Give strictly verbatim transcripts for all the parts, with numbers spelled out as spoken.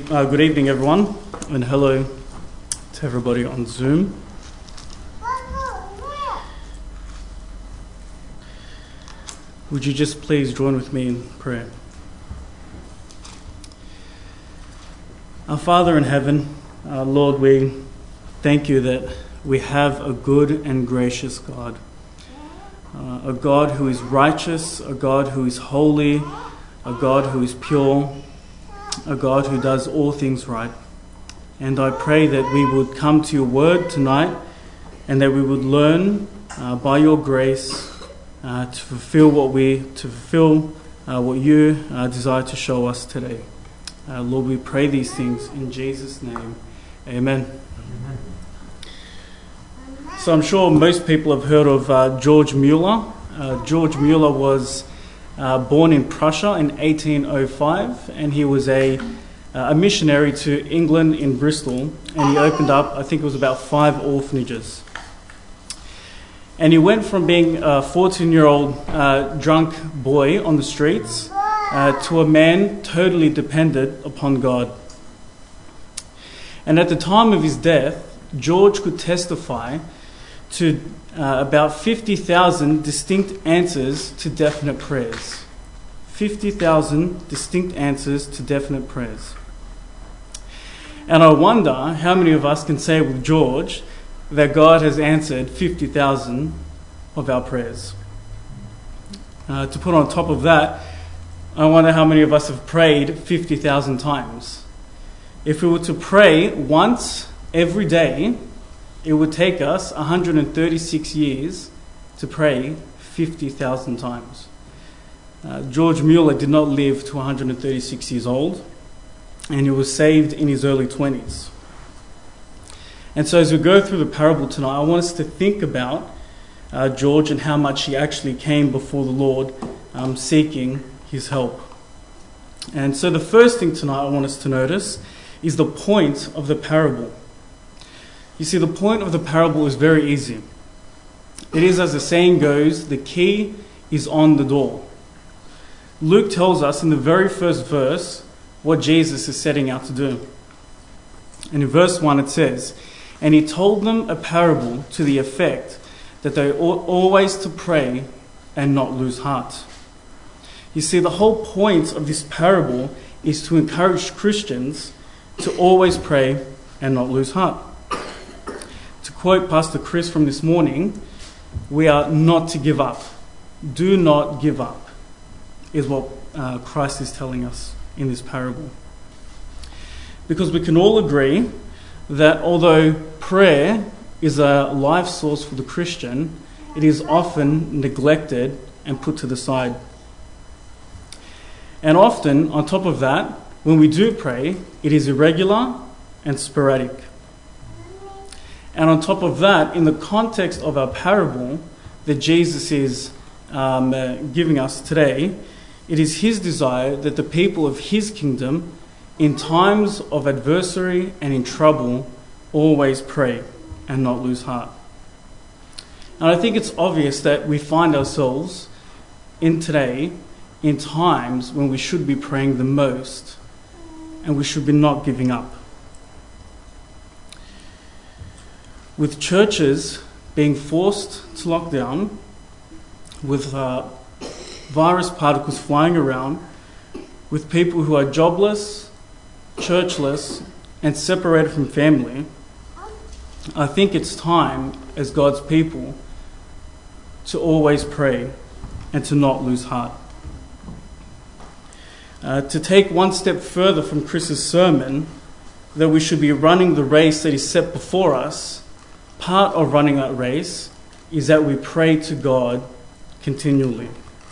Uh, good evening, everyone, and hello to everybody on Zoom. Would you just please join with me in prayer? Our Father in heaven, uh, Lord, we thank you that we have a good and gracious God, uh, a God who is righteous, a God who is holy, a God who is pure, a God who does all things right. And I pray that we would come to your word tonight and that we would learn uh, by your grace uh, to fulfill what we to fulfill uh, what you uh, desire to show us today. Uh, Lord, we pray these things in Jesus' name. Amen. Amen. So I'm sure most people have heard of uh, George Mueller. Uh, George Mueller was Uh, born in Prussia in eighteen oh five, and he was a uh, a missionary to England in Bristol, and he opened up, I think it was about five orphanages. And he went from being a fourteen-year-old uh, drunk boy on the streets uh, to a man totally dependent upon God. And at the time of his death, George could testify to uh, about fifty thousand distinct answers to definite prayers. fifty thousand distinct answers to definite prayers. And I wonder how many of us can say with George that God has answered fifty thousand of our prayers. Uh, to put on top of that, I wonder how many of us have prayed fifty thousand times. If we were to pray once every day, it would take us one hundred thirty-six years to pray fifty thousand times. Uh, George Mueller did not live to one hundred thirty-six years old, and he was saved in his early twenties. And so as we go through the parable tonight, I want us to think about uh, George and how much he actually came before the Lord um, seeking his help. And so the first thing tonight I want us to notice is the point of the parable. You see, the point of the parable is very easy. It is, as the saying goes, the key is on the door. Luke tells us in the very first verse what Jesus is setting out to do. And in verse one it says, "And he told them a parable to the effect that they ought always to pray and not lose heart." You see, the whole point of this parable is to encourage Christians to always pray and not lose heart. To quote Pastor Chris from this morning, we are not to give up. Do not give up, is what uh, Christ is telling us in this parable. Because we can all agree that although prayer is a life source for the Christian, it is often neglected and put to the side. And often, on top of that, when we do pray, it is irregular and sporadic. And on top of that, in the context of our parable that Jesus is um, uh, giving us today, it is his desire that the people of his kingdom, in times of adversity and in trouble, always pray and not lose heart. And I think it's obvious that we find ourselves in today in times when we should be praying the most and we should be not giving up. With churches being forced to lock down, with uh, virus particles flying around, with people who are jobless, churchless, and separated from family, I think it's time as God's people to always pray and to not lose heart. Uh, to take one step further from Chris's sermon, that we should be running the race that is set before us, part of running that race is that we pray to God continually.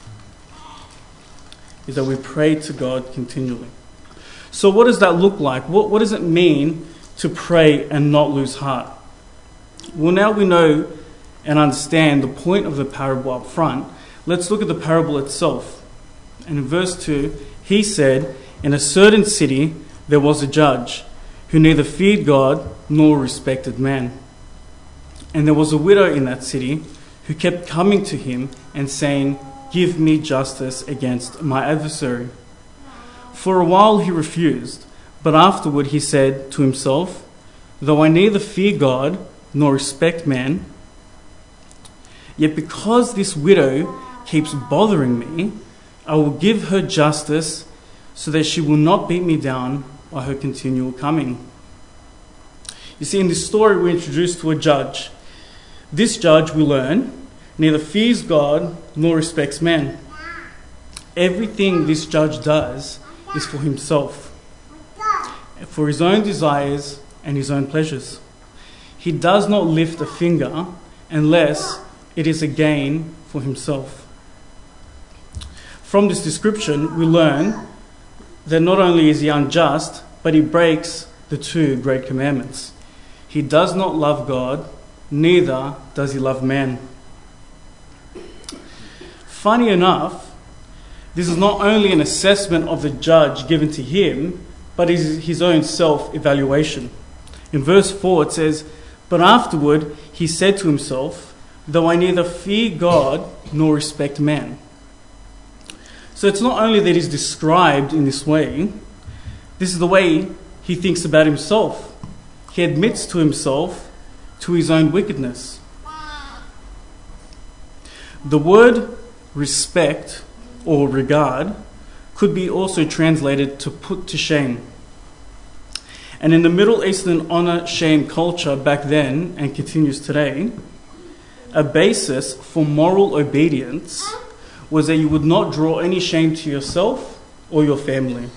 Is that we pray to God continually. So what does that look like? What, what does it mean to pray and not lose heart? Well, now we know and understand the point of the parable up front. Let's look at the parable itself. And in verse two, he said, "In a certain city there was a judge who neither feared God nor respected man. And there was a widow in that city who kept coming to him and saying, 'Give me justice against my adversary.' For a while he refused, But afterward he said to himself, though I neither fear God nor respect man, yet because this widow keeps bothering me, I will give her justice so that she will not beat me down by her continual coming. You see, in this story we're introduced to a judge. This judge, we learn, neither fears God nor respects man. Everything this judge does is for himself, for his own desires and his own pleasures. He does not lift a finger unless it is a gain for himself. From this description, we learn that not only is he unjust, but he breaks the two great commandments. He does not love God, neither does he love man. Funny enough, this is not only an assessment of the judge given to him, but is his own self-evaluation. In verse four it says, but afterward he said to himself, though I neither fear God nor respect man. So it's not only that he's described in this way, this is the way he thinks about himself. He admits to himself to his own wickedness. The word respect or regard could be also translated to put to shame. And in the Middle Eastern honor-shame culture back then and continues today, a basis for moral obedience was that you would not draw any shame to yourself or your family.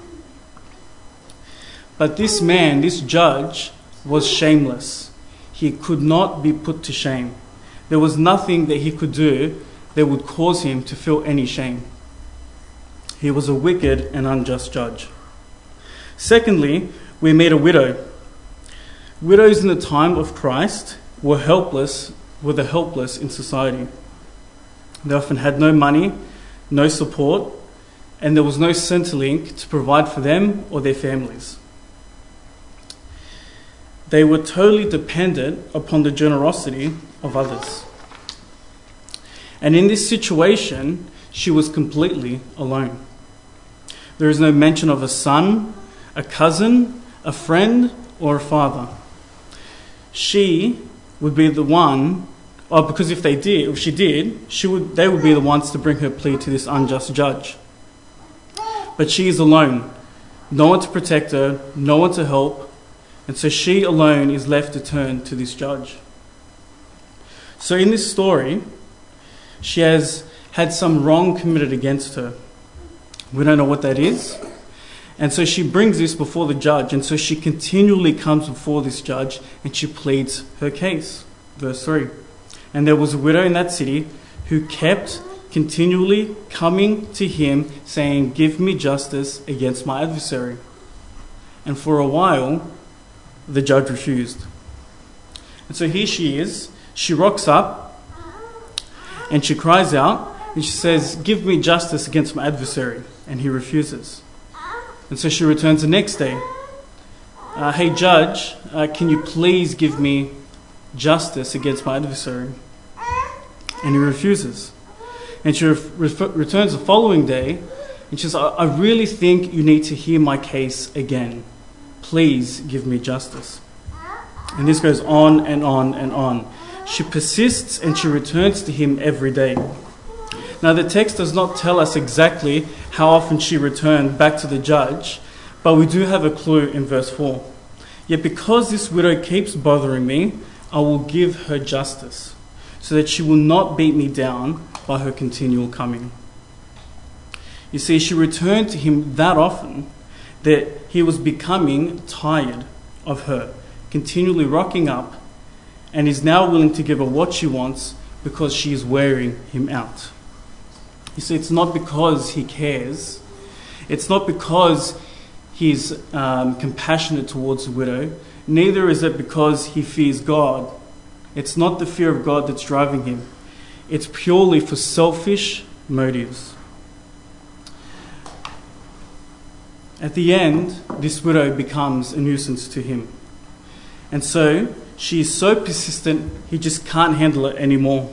But this man, this judge, was shameless. He could not be put to shame. There was nothing that he could do that would cause him to feel any shame. He was a wicked and unjust judge. Secondly, we meet a widow. Widows in the time of Christ were helpless, were the helpless in society. They often had no money, no support, and there was no Centrelink to provide for them or their families. They were totally dependent upon the generosity of others. And in this situation, she was completely alone. There is no mention of a son, a cousin, a friend, or a father. She would be the one, or because if they did, if she did, she would, they would be the ones to bring her plea to this unjust judge. But she is alone. No one to protect her, no one to help, and so she alone is left to turn to this judge. So in this story, she has had some wrong committed against her. We don't know what that is. And so she brings this before the judge. And so she continually comes before this judge and she pleads her case. Verse three. And there was a widow in that city who kept continually coming to him saying, give me justice against my adversary. And for a while, the judge refused. And so here she is. She rocks up and she cries out and she says, give me justice against my adversary. And he refuses. And so she returns the next day. Uh, hey judge, uh, can you please give me justice against my adversary? And he refuses. And she re- returns the following day and she says, I-, I really think you need to hear my case again. Please give me justice. And this goes on and on and on. She persists and she returns to him every day. Now the text does not tell us exactly how often she returned back to the judge, but we do have a clue in verse four. Yet because this widow keeps bothering me, I will give her justice, so that she will not beat me down by her continual coming. You see, she returned to him that often that he was becoming tired of her, continually rocking up, and is now willing to give her what she wants because she is wearing him out. You see, it's not because he cares. It's not because he's um, compassionate towards the widow. Neither is it because he fears God. It's not the fear of God that's driving him. It's purely for selfish motives. At the end, this widow becomes a nuisance to him. And so, she is so persistent, he just can't handle it anymore.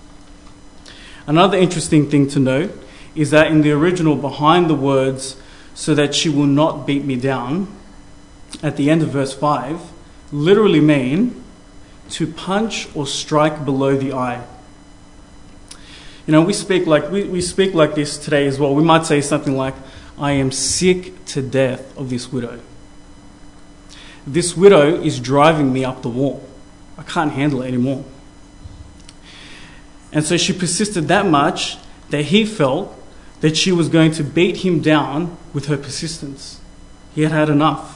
Another interesting thing to note is that in the original, behind the words, so that she will not beat me down, at the end of verse five, literally mean to punch or strike below the eye. You know, we speak like we, we speak like this today as well. We might say something like, I am sick to death of this widow. This widow is driving me up the wall. I can't handle it anymore. And so she persisted that much that he felt that she was going to beat him down with her persistence. He had had enough.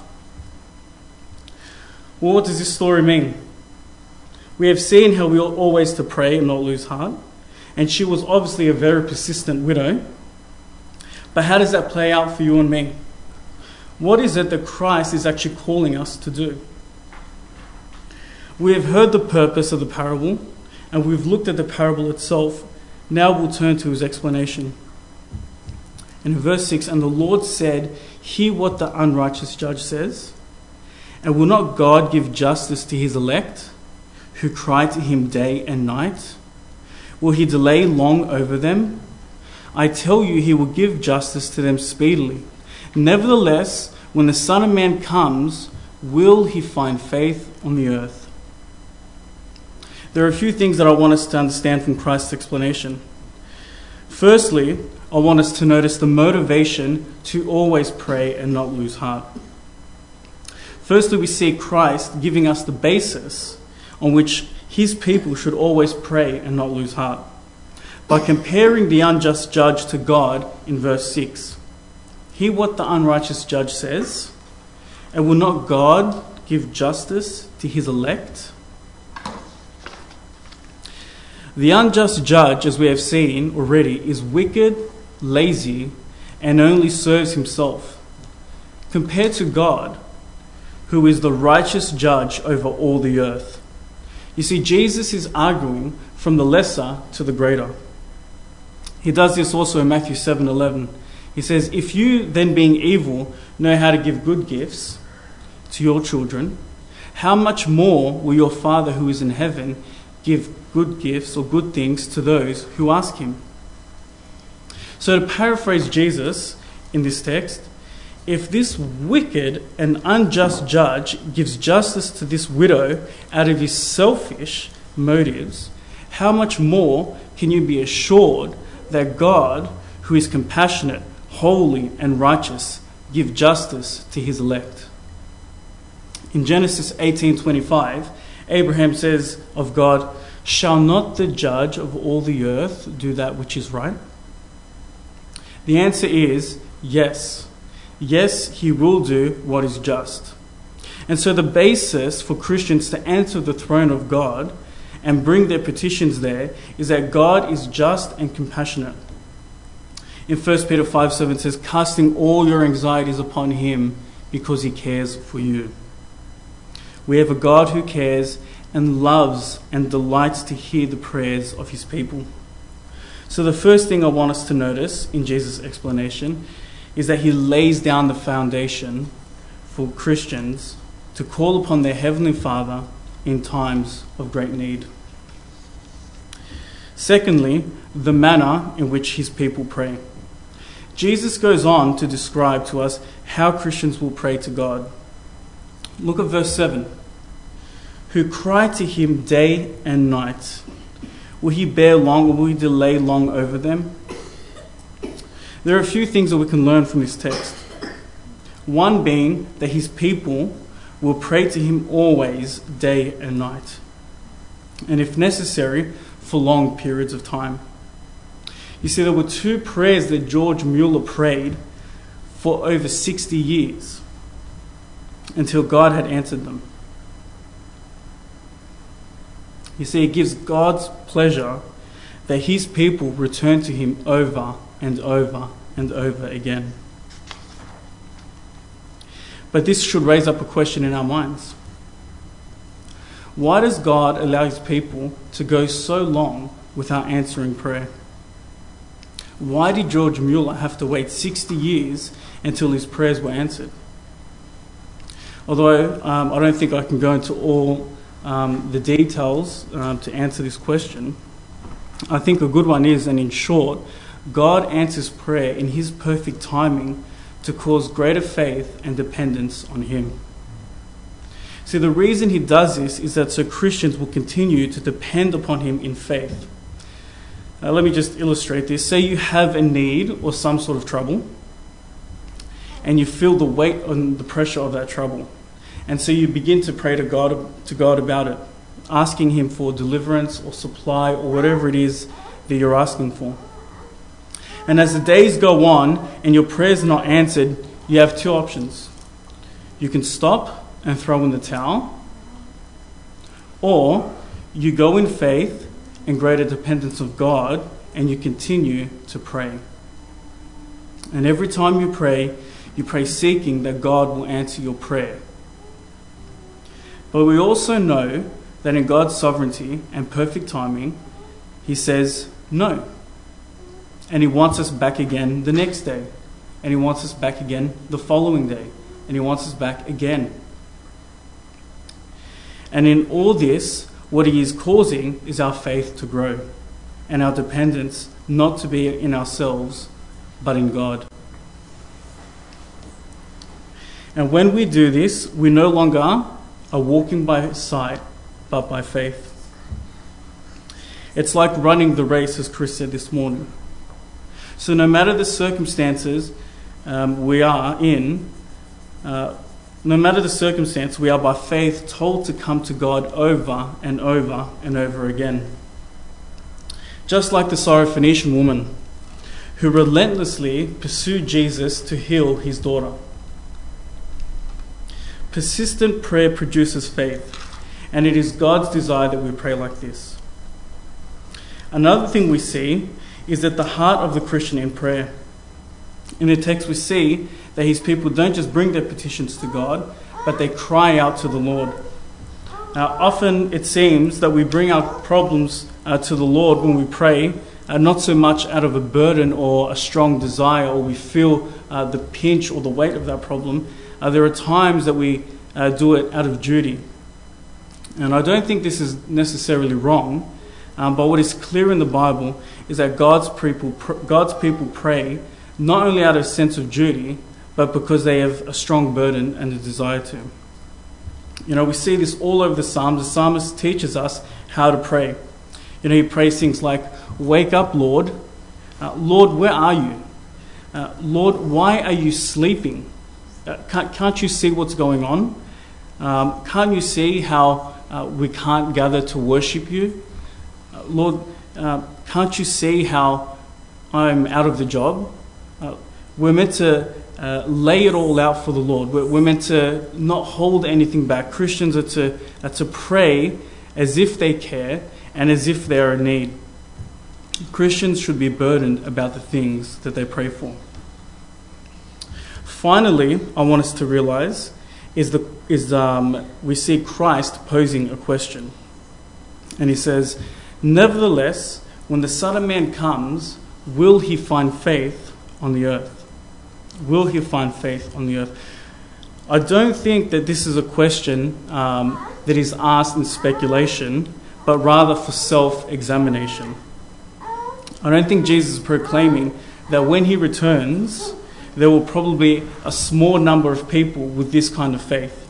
Well, what does this story mean? We have seen how we ought always to pray and not lose heart. And she was obviously a very persistent widow. But how does that play out for you and me? What is it that Christ is actually calling us to do? We have heard the purpose of the parable, and we've looked at the parable itself. Now we'll turn to his explanation. In verse six, and the Lord said, hear what the unrighteous judge says. And will not God give justice to his elect, who cry to him day and night? Will he delay long over them? I tell you, he will give justice to them speedily. Nevertheless, when the Son of Man comes, will he find faith on the earth? There are a few things that I want us to understand from Christ's explanation. Firstly, I want us to notice the motivation to always pray and not lose heart. Firstly, we see Christ giving us the basis on which his people should always pray and not lose heart, by comparing the unjust judge to God in verse six. Hear what the unrighteous judge says, and will not God give justice to his elect? The unjust judge, as we have seen already, is wicked, lazy, and only serves himself, compared to God, who is the righteous judge over all the earth. You see, Jesus is arguing from the lesser to the greater. He does this also in Matthew seven eleven. He says, if you then being evil know how to give good gifts to your children, how much more will your Father who is in heaven give good gifts or good things to those who ask him? So to paraphrase Jesus in this text, if this wicked and unjust judge gives justice to this widow out of his selfish motives, how much more can you be assured that God, who is compassionate, holy, and righteous, give justice to his elect? In Genesis eighteen twenty-five, Abraham says of God, shall not the judge of all the earth do that which is right? The answer is yes. Yes, he will do what is just. And so the basis for Christians to enter the throne of God and bring their petitions there is that God is just and compassionate. In First Peter five seven it says, casting all your anxieties upon him because he cares for you. We have a God who cares and loves and delights to hear the prayers of his people. So the first thing I want us to notice in Jesus' explanation is that he lays down the foundation for Christians to call upon their Heavenly Father in times of great need. Secondly, the manner in which his people pray. Jesus goes on to describe to us how Christians will pray to God. Look at verse seven. Who cry to him day and night. Will he bear long or will he delay long over them? There are a few things that we can learn from this text. One being that his people will pray to him always, day and night, and if necessary, for long periods of time. You see, there were two prayers that George Mueller prayed for over sixty years until God had answered them. You see, it gives God's pleasure that his people return to him over and over and over again. But this should raise up a question in our minds. Why does God allow his people to go so long without answering prayer? Why did George Mueller have to wait sixty years until his prayers were answered? Although um, I don't think I can go into all um, the details um, to answer this question, I think a good one is, and in short, God answers prayer in his perfect timing to cause greater faith and dependence on him. See, the reason he does this is that so Christians will continue to depend upon him in faith. Uh, let me just illustrate this. Say you have a need or some sort of trouble, and you feel the weight and the pressure of that trouble. And so you begin to pray to God, to God about it, asking him for deliverance or supply or whatever it is that you're asking for. And as the days go on and your prayers are not answered, you have two options. You can stop and throw in the towel, or you go in faith and greater dependence of God and you continue to pray. And every time you pray, you pray seeking that God will answer your prayer. But we also know that in God's sovereignty and perfect timing, he says no. And he wants us back again the next day. And he wants us back again the following day. And he wants us back again. And in all this, what he is causing is our faith to grow. And our dependence not to be in ourselves, but in God. And when we do this, we no longer are walking by sight, but by faith. It's like running the race, as Chris said this morning. So no matter the circumstances um, we are in, uh, no matter the circumstance, we are by faith told to come to God over and over and over again. Just like the Syrophoenician woman who relentlessly pursued Jesus to heal his daughter. Persistent prayer produces faith, and it is God's desire that we pray like this. Another thing we see is at the heart of the Christian in prayer. In the text we see that his people don't just bring their petitions to God, but they cry out to the Lord. Now, often it seems that we bring our problems uh, to the Lord when we pray, uh, not so much out of a burden or a strong desire, or we feel uh, the pinch or the weight of that problem. Uh, there are times that we uh, do it out of duty. And I don't think this is necessarily wrong, um, but what is clear in the Bible is that God's people, pr- God's people pray not only out of a sense of duty, but because they have a strong burden and a desire to. You know, we see this all over the Psalms. The psalmist teaches us how to pray. You know, he prays things like, "Wake up, Lord. Uh, Lord, where are you? Uh, Lord, why are you sleeping? Uh, can't, can't you see what's going on? Um, can't you see how uh, we can't gather to worship you? Uh, Lord, uh, can't you see how I'm out of the job?" Uh, we're meant to uh, lay it all out for the Lord. We're, we're meant to not hold anything back. Christians are to, are to pray as if they care and as if they are in need. Christians should be burdened about the things that they pray for. Finally, I want us to realize is the is um, we see Christ posing a question. And he says, "Nevertheless, when the Son of Man comes, will he find faith on the earth?" Will he find faith on the earth? I don't think that this is a question um, that is asked in speculation, but rather for self-examination. I don't think Jesus is proclaiming that when he returns, there will probably be a small number of people with this kind of faith.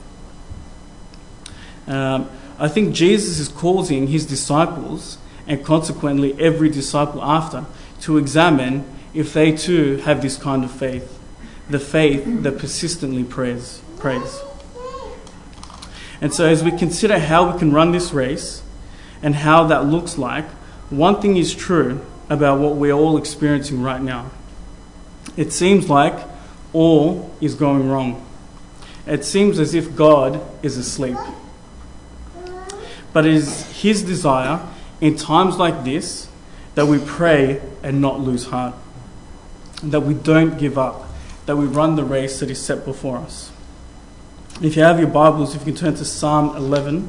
Um, I think Jesus is causing his disciples, and consequently every disciple after, to examine if they too have this kind of faith. The faith that persistently prays. prays. And so as we consider how we can run this race and how that looks like, one thing is true about what we're all experiencing right now. It seems like all is going wrong. It seems as if God is asleep. But it is his desire in times like this that we pray and not lose heart. That we don't give up. That we run the race that is set before us. If you have your Bibles, if you can turn to Psalm eleven.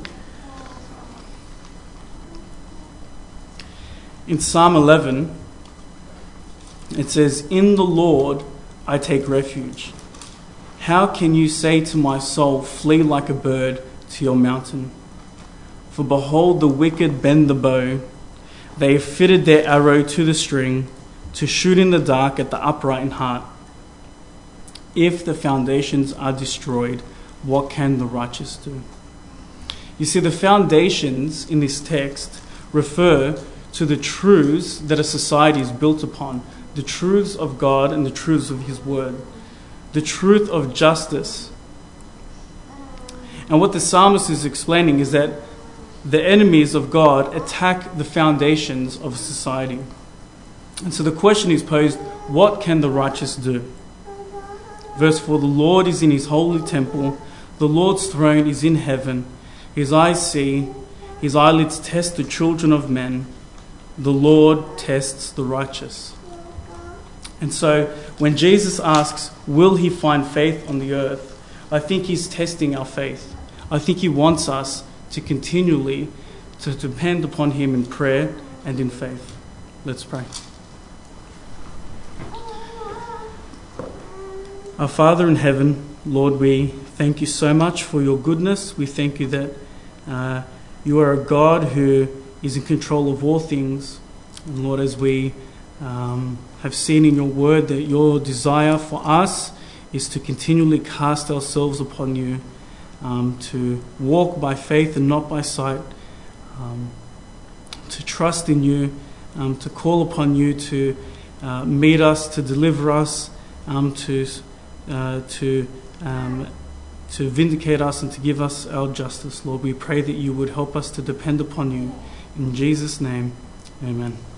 In Psalm eleven, it says, "In the Lord I take refuge. How can you say to my soul, flee like a bird to your mountain? For behold, the wicked bend the bow. They have fitted their arrow to the string, to shoot in the dark at the upright in heart. If the foundations are destroyed, what can the righteous do? You see, the foundations in this text refer to the truths that a society is built upon, the truths of God and the truths of His Word, the truth of justice. And what the psalmist is explaining is that the enemies of God attack the foundations of society. And so the question is posed, what can the righteous do? Verse four, the Lord is in His holy temple, the Lord's throne is in heaven, His eyes see, His eyelids test the children of men, the Lord tests the righteous. And so when Jesus asks, will He find faith on the earth? I think He's testing our faith. I think He wants us to continually to depend upon Him in prayer and in faith. Let's pray. Our Father in heaven, Lord, we thank You so much for Your goodness. We thank You that uh, You are a God who is in control of all things. And Lord, as we um, have seen in Your word that Your desire for us is to continually cast ourselves upon You, um, to walk by faith and not by sight, um, to trust in You, um, to call upon You to uh, meet us, to deliver us, um, to Uh, to um, to vindicate us and to give us our justice. Lord, we pray that You would help us to depend upon You. In Jesus' name, amen.